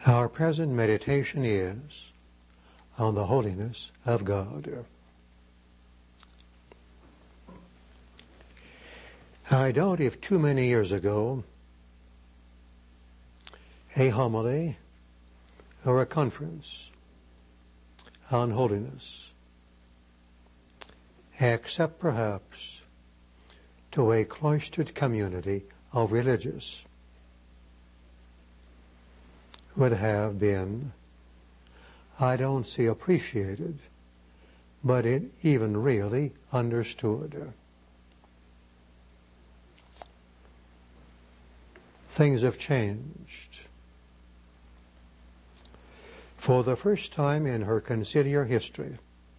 Our present meditation is on the holiness of God. I doubt if too many years ago a homily or a conference on holiness, except perhaps to a cloistered community of religious, would have been, I don't say appreciated, but it even really understood. Things have changed. For the first time in her conciliar history,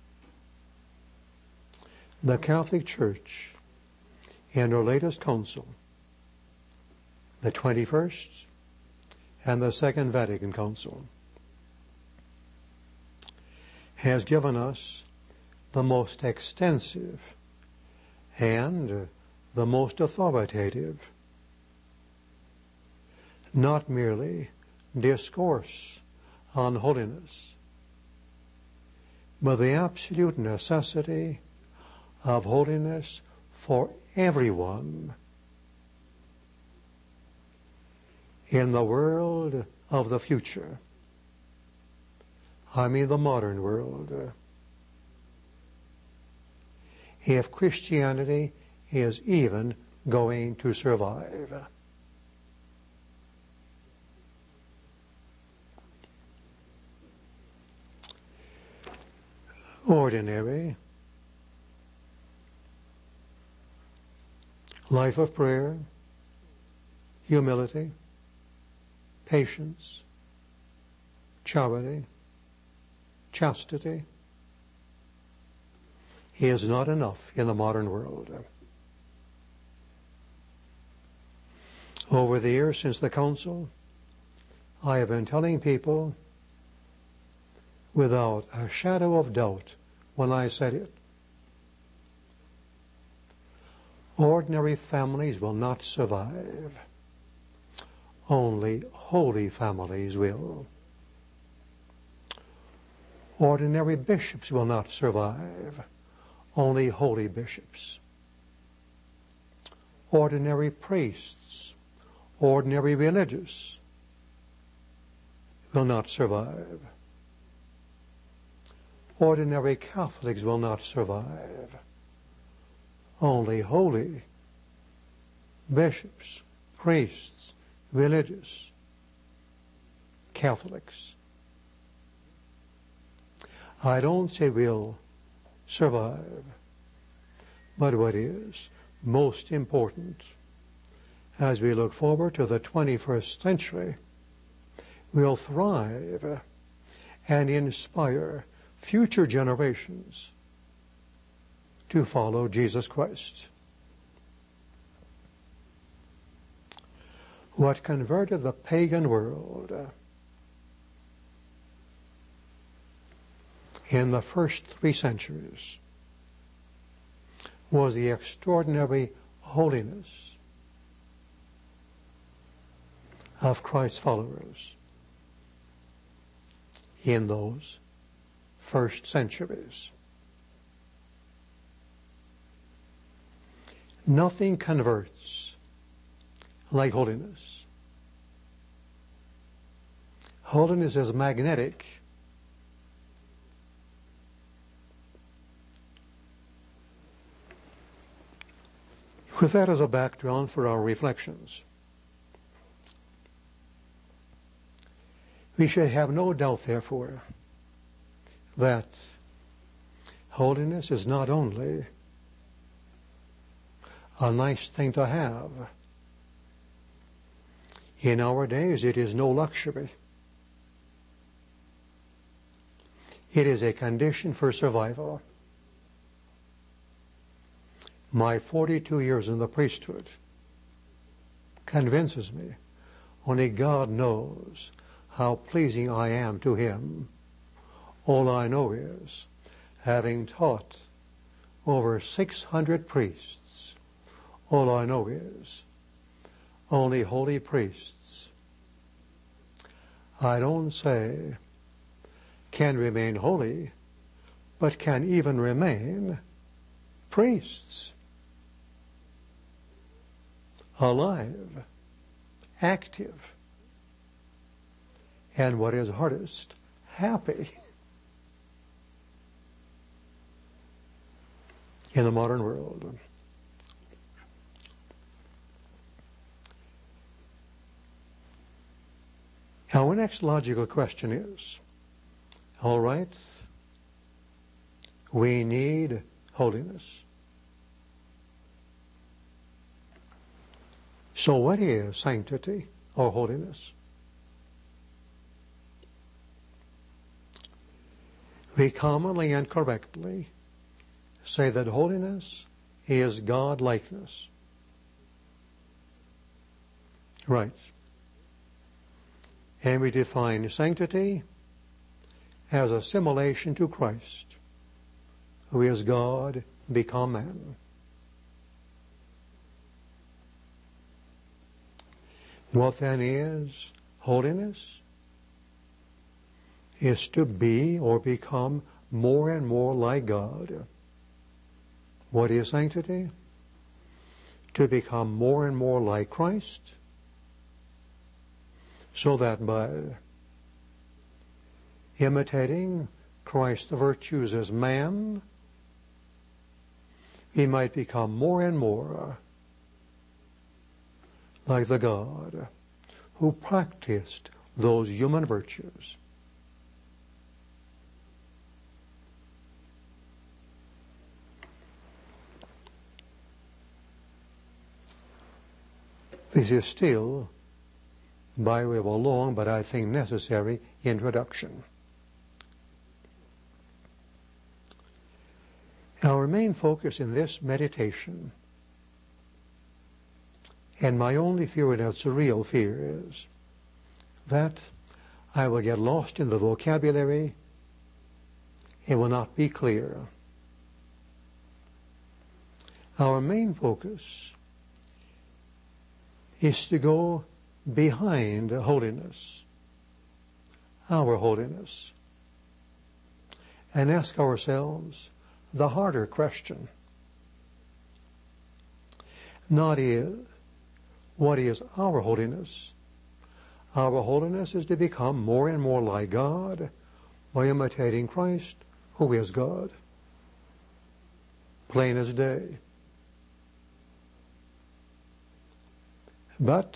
the Catholic Church, in her latest council, the 21st and the Second Vatican Council, has given us the most extensive and the most authoritative, not merely discourse on holiness, but the absolute necessity of holiness for everyone in the world of the future. I mean the modern world. If Christianity is even going to survive. Ordinary life of prayer, humility, patience, charity, chastity is not enough in the modern world. Over the years since the council, I have been telling people without a shadow of doubt when I said it, ordinary families will not survive. Only holy families will. Ordinary bishops will not survive. Only holy bishops. Ordinary priests, ordinary religious will not survive. Ordinary Catholics will not survive. Only holy bishops, priests, religious, Catholics. I don't say we'll survive, but what is most important as we look forward to the 21st century, we'll thrive and inspire future generations to follow Jesus Christ. What converted the pagan world in the first 3 centuries was the extraordinary holiness of Christ's followers in those first centuries. Nothing converts like holiness. Holiness is magnetic. With that as a background for our reflections, we should have no doubt, therefore, that holiness is not only a nice thing to have. In our days, it is no luxury. It is a condition for survival. My 42 years in the priesthood convinces me only God knows how pleasing I am to Him. All I know is, having taught over 600 priests, all I know is only holy priests I don't say can remain holy, but can even remain priests. Alive, active, and what is hardest, happy. In the modern world. Our next logical question is, all right, we need holiness. So what is sanctity or holiness? We commonly and correctly say that holiness is God-likeness. Right. And we define sanctity as assimilation to Christ, who is God become man. What then is holiness? Is to be or become more and more like God. What is sanctity? To become more and more like Christ, so that by imitating Christ's virtues as man, he might become more and more like the God who practiced those human virtues. This is still by way of a long, but I think necessary, introduction. Our main focus in this meditation, and my only fear, and it's a real fear, is that I will get lost in the vocabulary. It will not be clear. Our main focus is to go behind holiness, our holiness, and ask ourselves the harder question. Not what is our holiness? Our holiness is to become more and more like God by imitating Christ, who is God. Plain as day. But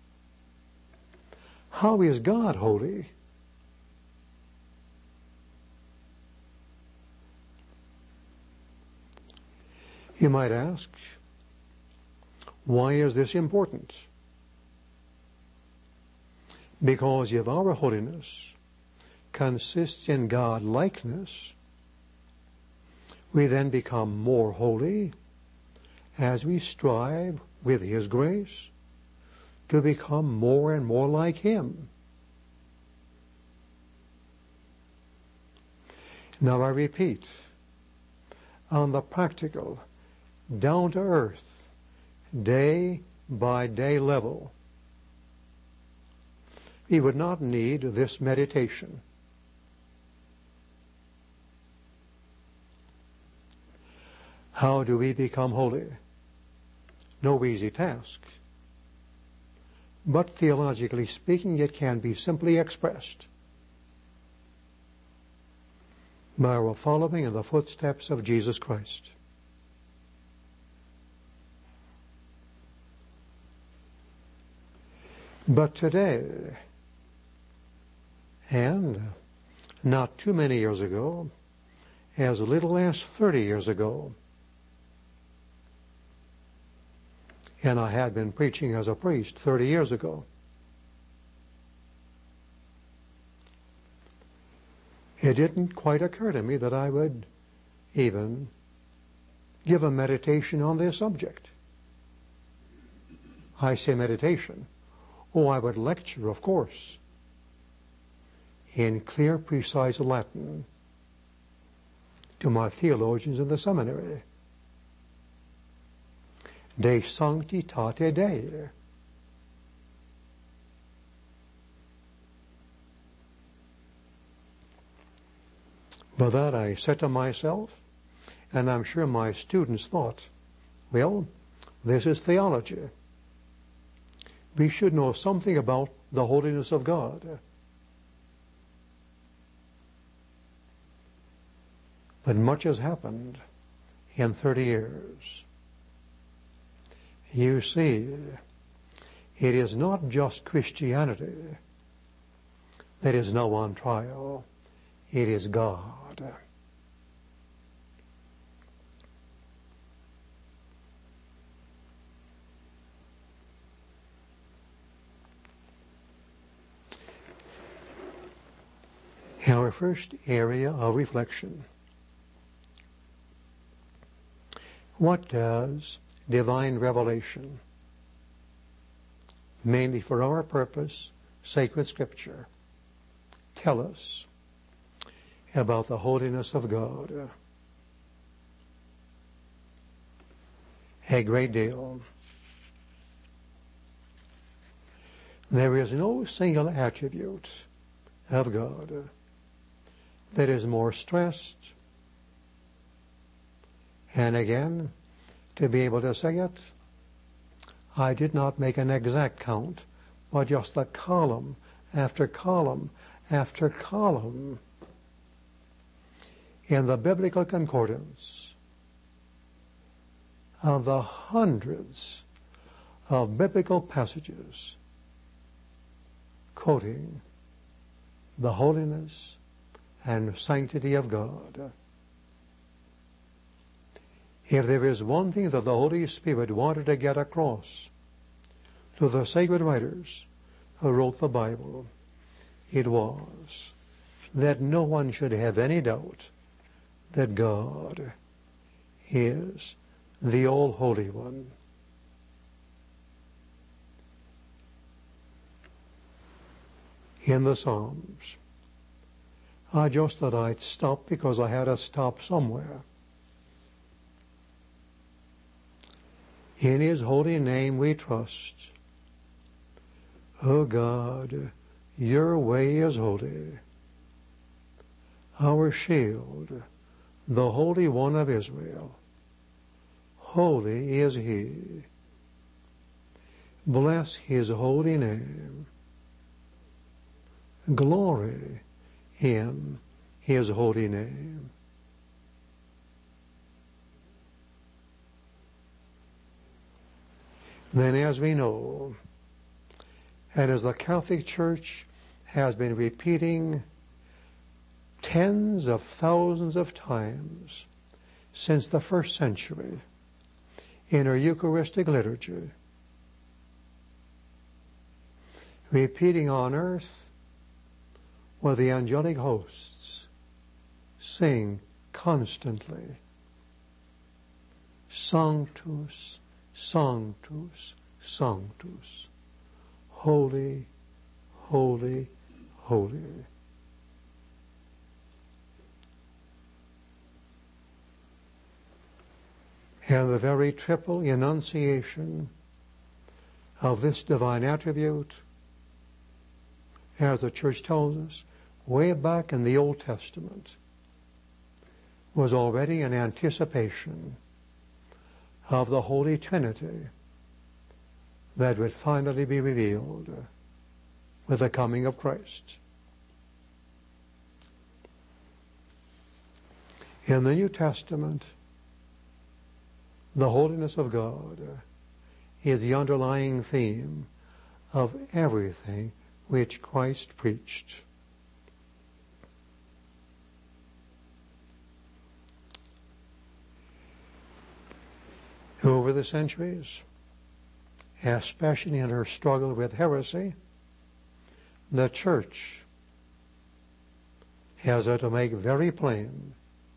how is God holy? You might ask, why is this important? Because if our holiness consists in God-likeness, we then become more holy as we strive with His grace to become more and more like Him. Now I repeat, on the practical, down-to-earth, day-by-day level, we would not need this meditation. How do we become holy? No easy task. But theologically speaking, it can be simply expressed by our following in the footsteps of Jesus Christ. But today, and not too many years ago, as little as 30 years ago, and I had been preaching as a priest 30 years ago, it didn't quite occur to me that I would even give a meditation on this subject. I say meditation. Oh, I would lecture, of course, in clear, precise Latin to my theologians in the seminary. De sanctitate Dei. But that I said to myself, and I'm sure my students thought, well, this is theology. We should know something about the holiness of God. But much has happened in 30 years. You see, it is not just Christianity that is now on trial. It is God. Our first area of reflection. What does divine revelation, mainly for our purpose, sacred scripture, tell us about the holiness of God? A great deal. There is no single attribute of God that is more stressed, and again, to be able to say it, I did not make an exact count, but just a column after column after column in the biblical concordance of the hundreds of biblical passages quoting the holiness and sanctity of God. If there is one thing that the Holy Spirit wanted to get across to the sacred writers who wrote the Bible, it was that no one should have any doubt that God is the All-Holy One. In the Psalms, I just thought I'd stop because I had to stop somewhere. In His holy name we trust. O God, your way is holy. Our shield, the Holy One of Israel, holy is He. Bless His holy name. Glory in His holy name. Then, as we know, and as the Catholic Church has been repeating tens of thousands of times since the first century in her Eucharistic liturgy, repeating on earth where the angelic hosts sing constantly, Sanctus, Sanctus, Sanctus, holy, holy, holy. And the very triple enunciation of this divine attribute, as the Church tells us, way back in the Old Testament, was already an anticipation of the Holy Trinity that would finally be revealed with the coming of Christ. In the New Testament, the holiness of God is the underlying theme of everything which Christ preached. Over the centuries, especially in her struggle with heresy, the Church has had to make very plain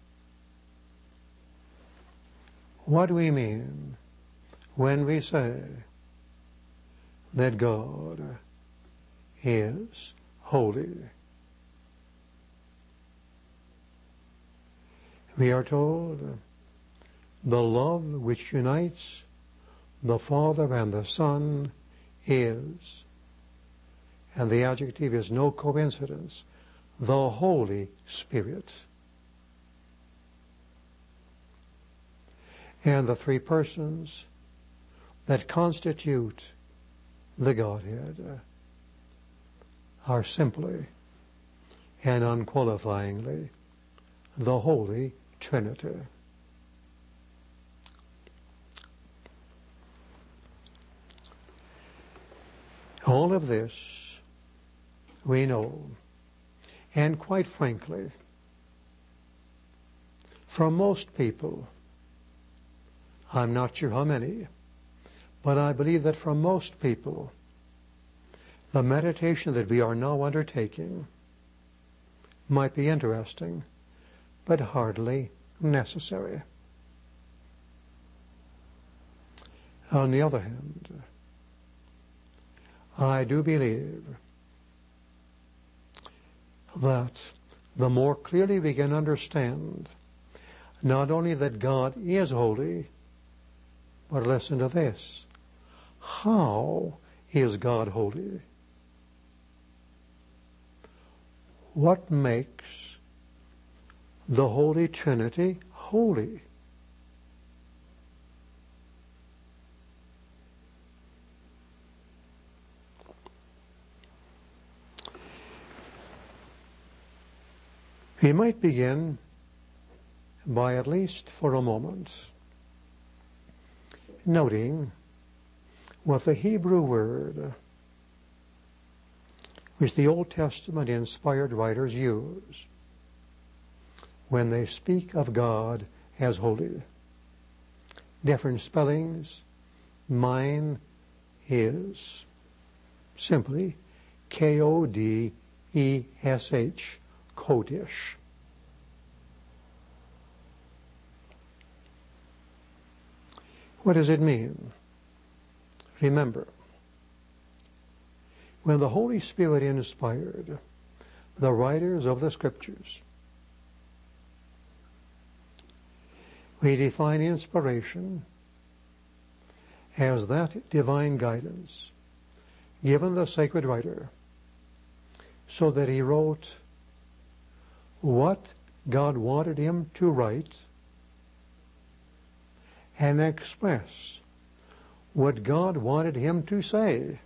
what we mean when we say that God is holy. We are told the love which unites the Father and the Son is, and the adjective is no coincidence, the Holy Spirit. and the three persons that constitute the Godhead are simply and unqualifyingly the Holy Trinity. All of this we know, and quite frankly, for most people, I'm not sure how many, but I believe that for most people, the meditation that we are now undertaking might be interesting, but hardly necessary. On the other hand, I do believe that the more clearly we can understand not only that God is holy, but listen to this. How is God holy? What makes the Holy Trinity holy? We might begin by, at least for a moment, noting what the Hebrew word which the Old Testament inspired writers use when they speak of God as holy. Different spellings. Mine is simply Kodesh, Kodesh. What does it mean? Remember, when the Holy Spirit inspired the writers of the Scriptures, we define inspiration as that divine guidance given the sacred writer so that he wrote what God wanted him to write and express what God wanted him to say.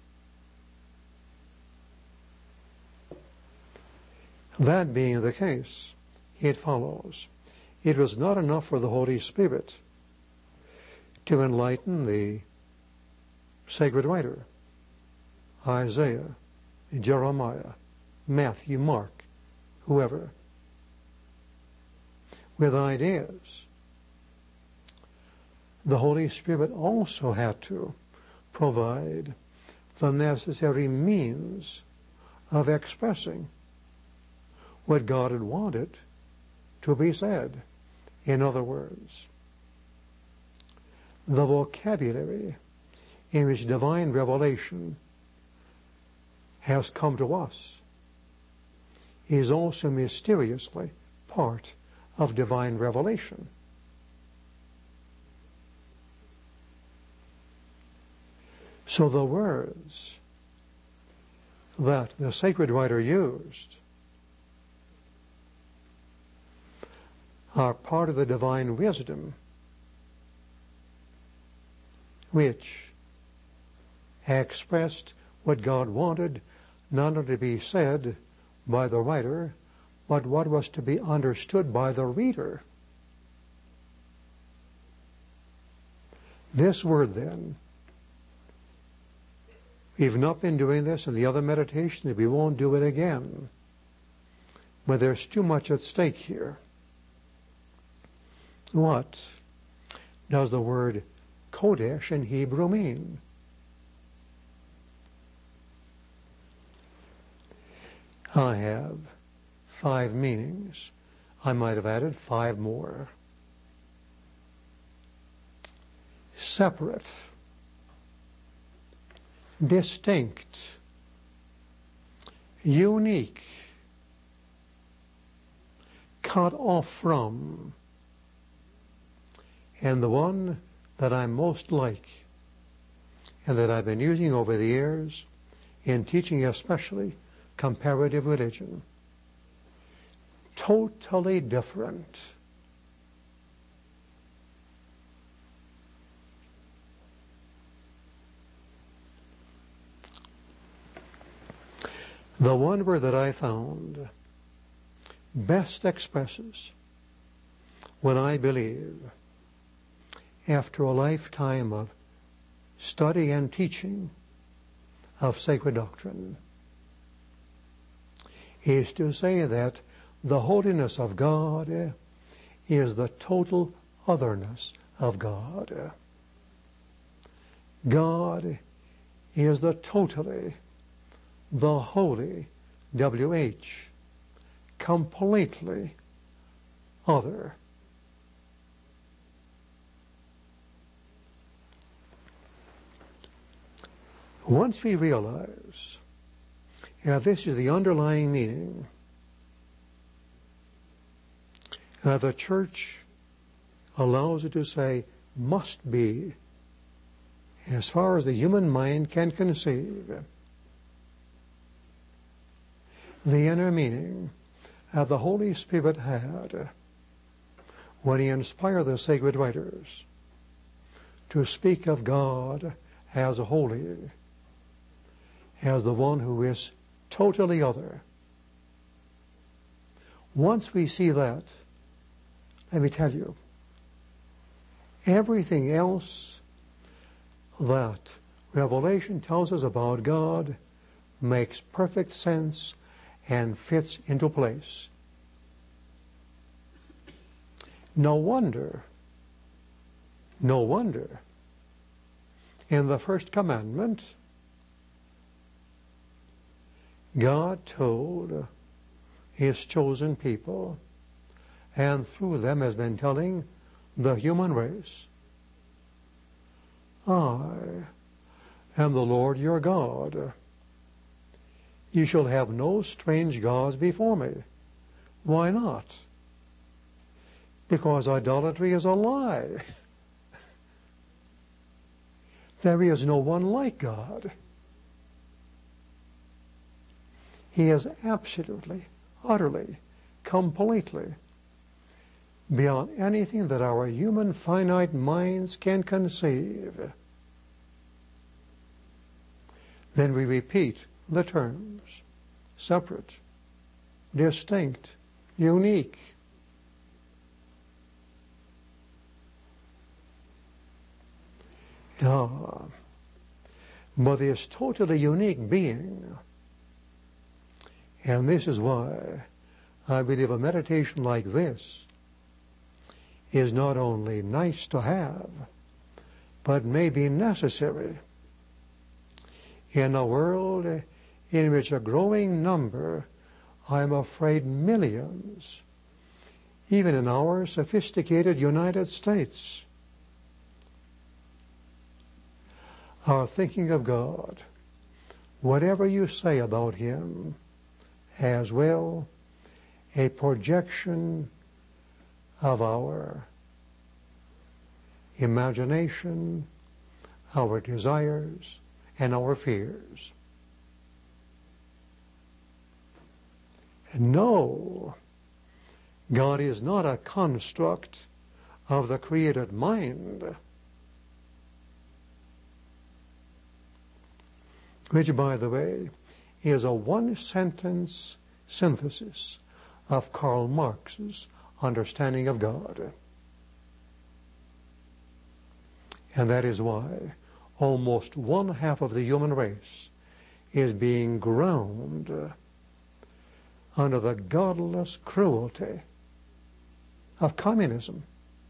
That being the case, it follows it was not enough for the Holy Spirit to enlighten the sacred writer, Isaiah, Jeremiah, Matthew, Mark, whoever, with ideas. The Holy Spirit also had to provide the necessary means of expressing what God had wanted to be said. In other words, the vocabulary in which divine revelation has come to us is also mysteriously part of divine revelation. So the words that the sacred writer used are part of the divine wisdom which expressed what God wanted not only to be said by the writer, but what was to be understood by the reader. This word, then, we've not been doing this in the other meditations, we won't do it again, but there's too much at stake here. What does the word Kodesh in Hebrew mean? I have 5 meanings. I might have added 5 more. Separate, distinct, unique, cut off from, and the one that I'm most like and that I've been using over the years in teaching especially comparative religion. Totally different. The one word that I found best expresses what I believe after a lifetime of study and teaching of sacred doctrine is to say that the holiness of God is the total otherness of God. God is the totally, the holy, W-H, completely other. Once we realize this is the underlying meaning, the church allows it to say must be, as far as the human mind can conceive, the inner meaning the Holy Spirit had when He inspired the sacred writers to speak of God as holy, as the one who is totally other. Once we see that, let me tell you, everything else that Revelation tells us about God makes perfect sense and fits into place. No wonder, in the first commandment, God told His chosen people, and through them has been telling the human race, I am the Lord your God. You shall have no strange gods before me. Why not? Because idolatry is a lie. There is no one like God. He is absolutely, utterly, completely beyond anything that our human finite minds can conceive. Then we repeat the terms: separate, distinct, unique. But this totally unique being, and this is why I believe a meditation like this is not only nice to have, but may be necessary in a world in which a growing number, I'm afraid millions, even in our sophisticated United States, are thinking of God, whatever you say about Him, as well a projection of our imagination, our desires, and our fears. No, God is not a construct of the created mind, which, by the way, is a one-sentence synthesis of Karl Marx's understanding of God. And that is why almost one half of the human race is being ground under the godless cruelty of communism.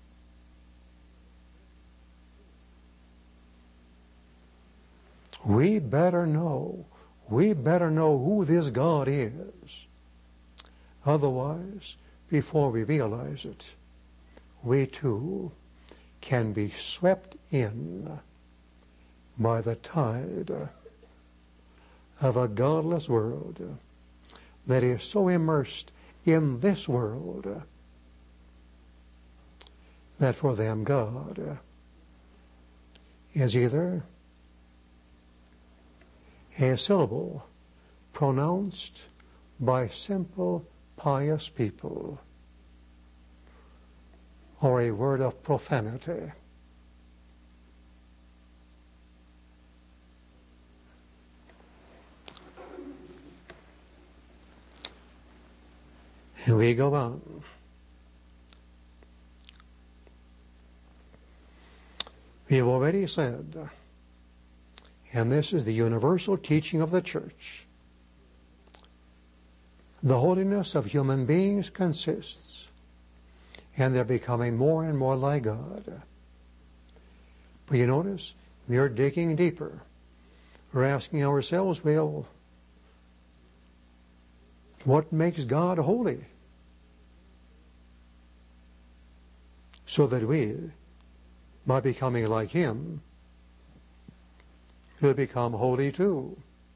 We better know who this God is. Otherwise, before we realize it, we too can be swept in by the tide of a godless world that is so immersed in this world that for them God is either a syllable pronounced by simple, pious people, or a word of profanity. And we go on. We have already said, and this is the universal teaching of the church, the holiness of human beings consists in their becoming more and more like God. But you notice, we are digging deeper. We're asking ourselves, well, what makes God holy? So that we, by becoming like Him, will become holy too.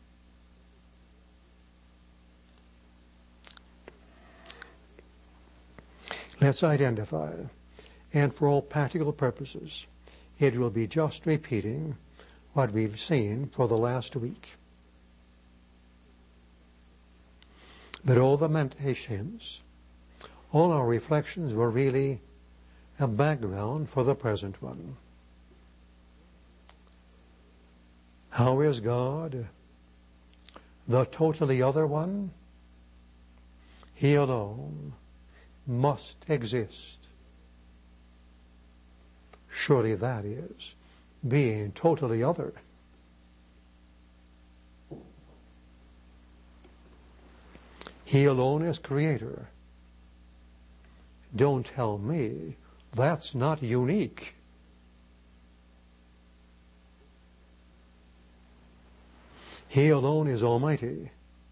Let's identify, and for all practical purposes, it will be just repeating what we've seen for the last week. But all the meditations, all our reflections were really a background for the present one. How is God the totally other one? He alone must exist. Surely that is being totally other. He alone is creator. Don't tell me that's not unique. He alone is almighty.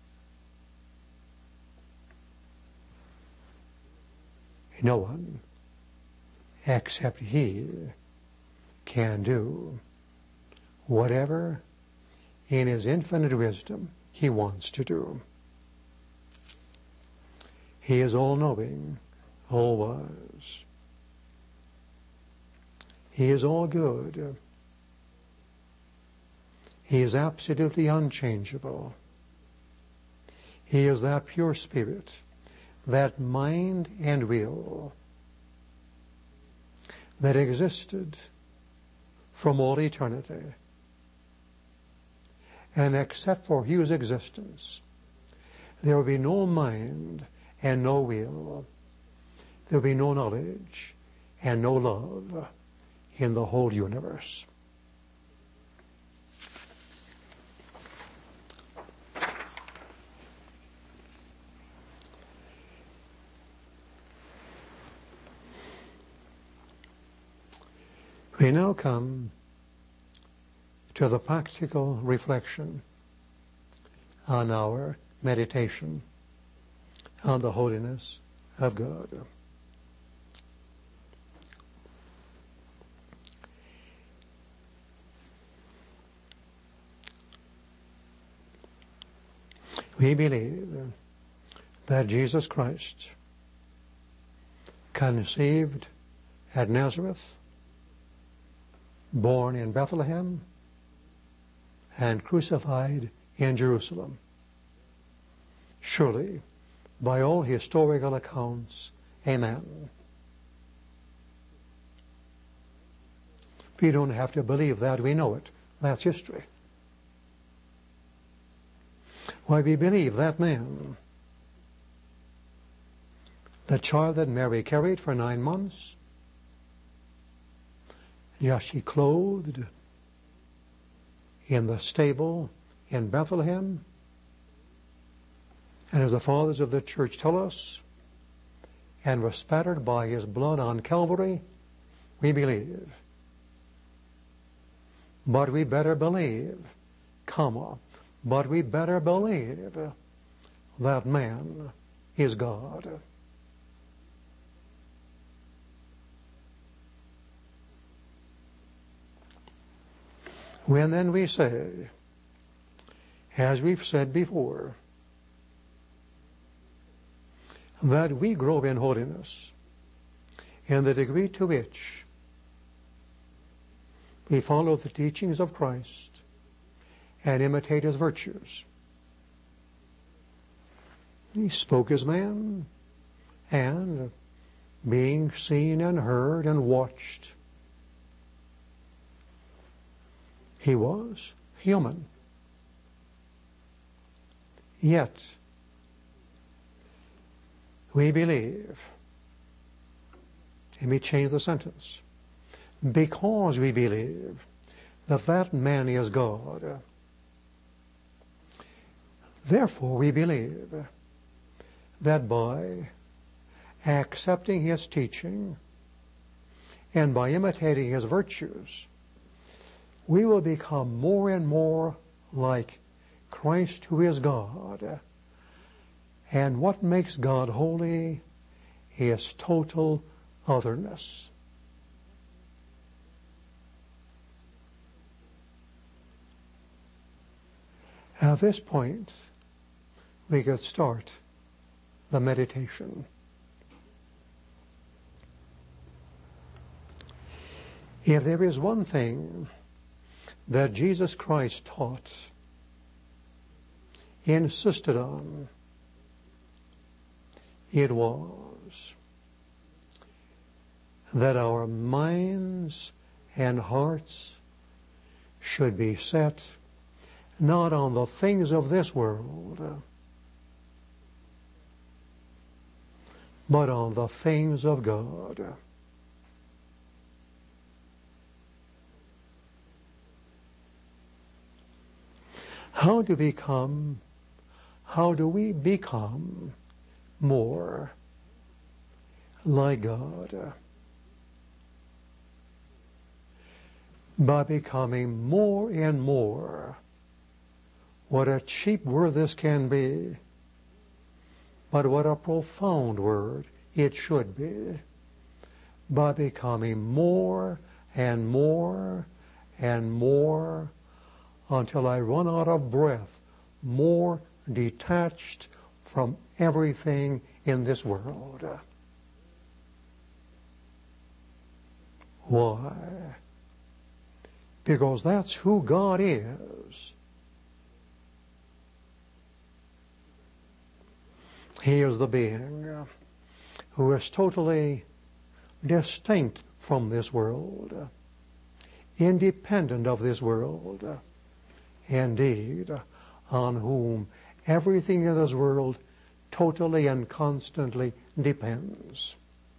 No one except He can do whatever in His infinite wisdom He wants to do. He is all-knowing, all-wise. He is all-good. He is absolutely unchangeable. He is that pure spirit, that mind and will that existed from all eternity. And except for His existence, there will be no mind and no will. There will be no knowledge and no love in the whole universe. We now come to the practical reflection on our meditation on the holiness of God. We believe that Jesus Christ, conceived at Nazareth, born in Bethlehem, and crucified in Jerusalem. Surely, by all historical accounts, amen. We don't have to believe that, we know it. That's history. Why, we believe that man, the child that Mary carried for 9 months, yes, she clothed in the stable in Bethlehem, and as the fathers of the church tell us, and was spattered by His blood on Calvary, we believe. But we better believe, but we better believe that man is God. When then we say, as we've said before, that we grow in holiness in the degree to which we follow the teachings of Christ and imitate His virtues. He spoke as man, and being seen and heard and watched, He was human. Yet, We believe. Let me change the sentence. Because we believe that that man is God, therefore we believe that by accepting his teaching and by imitating his virtues, we will become more and more like Christ, who is God. And what makes God holy is total otherness. At this point, we could start the meditation. If there is one thing that Jesus Christ taught, insisted on, it was that our minds and hearts should be set not on the things of this world, but on the things of God. How do we become more like God? By becoming more and more, what a cheap word this can be, but what a profound word it should be. By becoming more and more and more until I run out of breath, more detached from everything in this world. Why? Because that's who God is. He is the being who is totally distinct from this world, independent of this world, indeed, on whom everything in this world totally and constantly depends.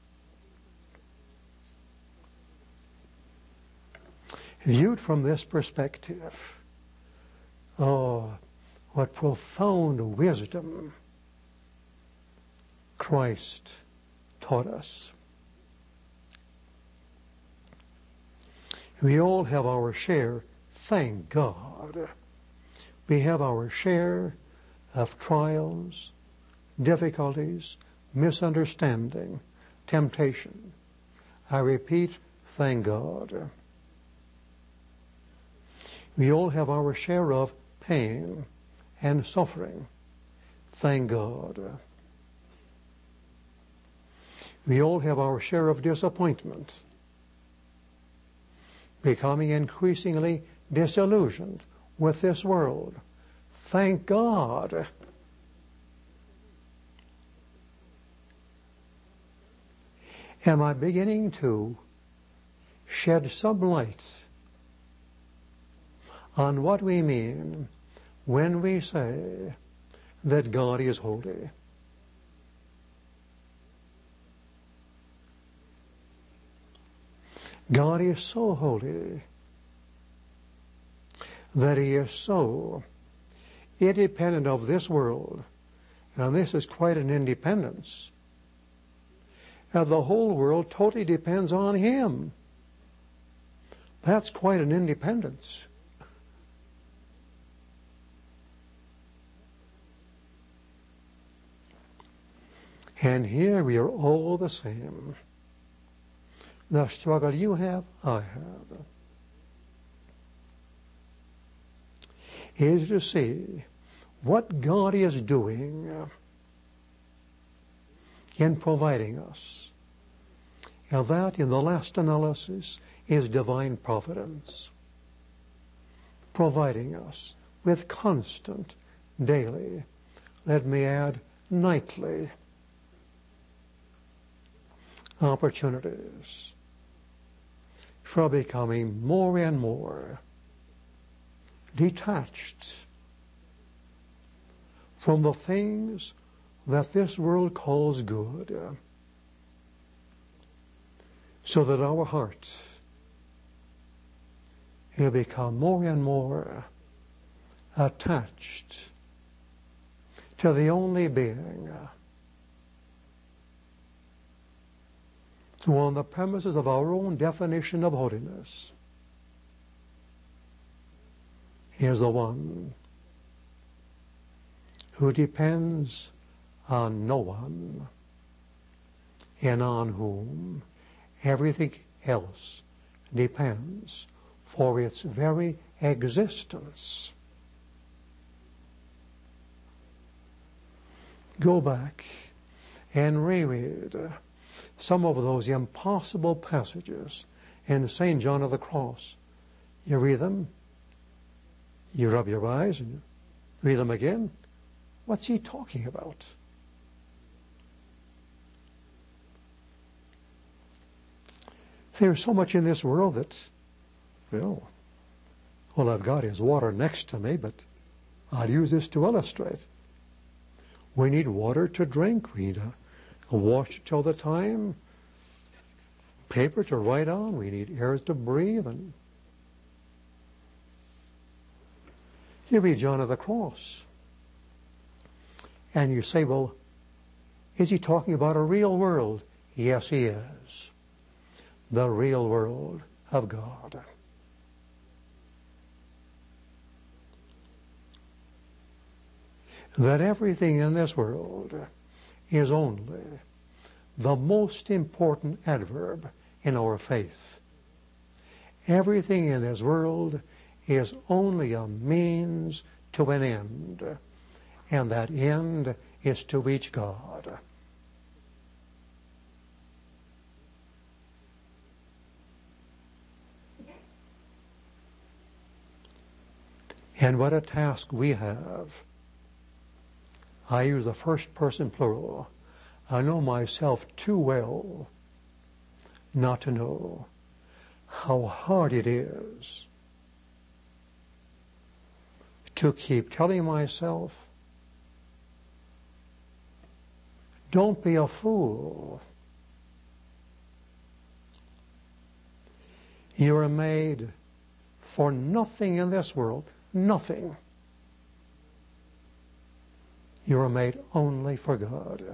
Viewed from this perspective, oh, what profound wisdom Christ taught us. We all have our share, thank God. We have our share of trials, difficulties, misunderstanding, temptation. I repeat, thank God. We all have our share of pain and suffering. Thank God. We all have our share of disappointment, becoming increasingly disillusioned with this world. Thank God. Am I beginning to shed some light on what we mean when we say that God is holy? God is so holy that he is so independent of this world, and this is quite an independence, and the whole world totally depends on him. That's quite an independence. And here we are all the same. The struggle you have, I have, is to see what God is doing in providing us. And that, in the last analysis, is divine providence, providing us with constant, daily, let me add, nightly opportunities for becoming more and more detached from the things that this world calls good, so that our hearts will become more and more attached to the only being who, on the premises of our own definition of holiness, is the one who depends on no one and on whom everything else depends for its very existence. Go back and reread some of those impossible passages in St. John of the Cross. You read them, you rub your eyes, and you read them again. What's he talking about? There's so much in this world that, well, all I've got is water next to me, but I'll use this to illustrate. We need water to drink. We need a watch to tell the time, paper to write on. We need air to breathe. And you read John of the Cross, and you say, well, is he talking about a real world? Yes, he is. The real world of God. That everything in this world is only the most important adverb in our faith. Everything in this world is only a means to an end, and that end is to reach God. And what a task we have. I use the first person plural. I know myself too well not to know how hard it is to keep telling myself, don't be a fool. You are made for nothing in this world. Nothing. You are made only for God.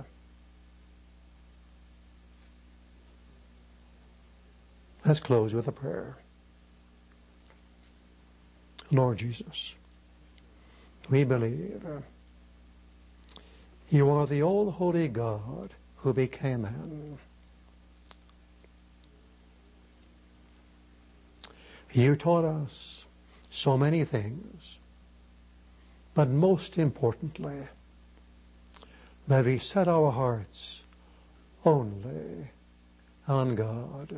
Let's close with a prayer. Lord Jesus, we believe you are the all holy God who became man. You taught us so many things, but most importantly, that we set our hearts only on God.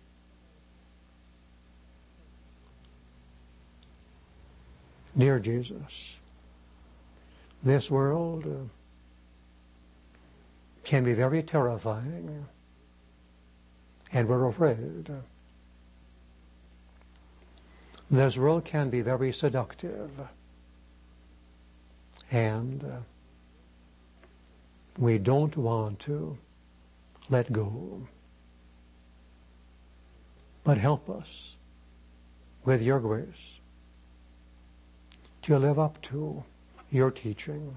Dear Jesus, this world can be very terrifying, and we're afraid. This world can be very seductive, and we don't want to let go. But help us with your grace to live up to your teaching,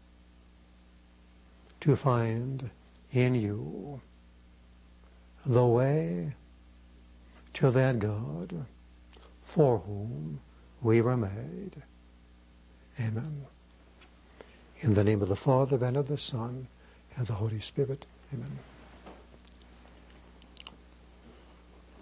to find in you the way to that God for whom we were made. Amen. In the name of the Father, and of the Son, and the Holy Spirit. Amen.